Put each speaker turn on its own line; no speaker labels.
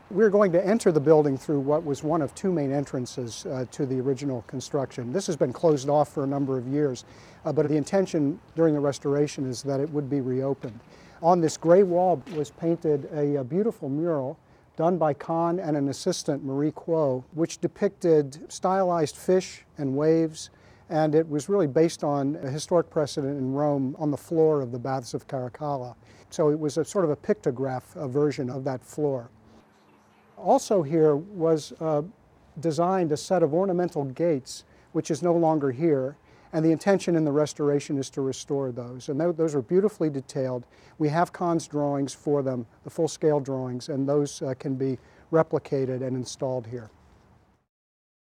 We're going to enter the building through what was one of two main entrances to the original construction. This has been closed off for a number of years, but the intention during the restoration is that it would be reopened. On this gray wall was painted a beautiful mural done by Kahn and an assistant, Marie Quo, which depicted stylized fish and waves, and it was really based on a historic precedent in Rome on the floor of the Baths of Caracalla. So it was a sort of a pictograph version of that floor. Also here was designed a set of ornamental gates, which is no longer here, and the intention in the restoration is to restore those. And those are beautifully detailed. We have Kahn's drawings for them, the full-scale drawings, and those can be replicated and installed here.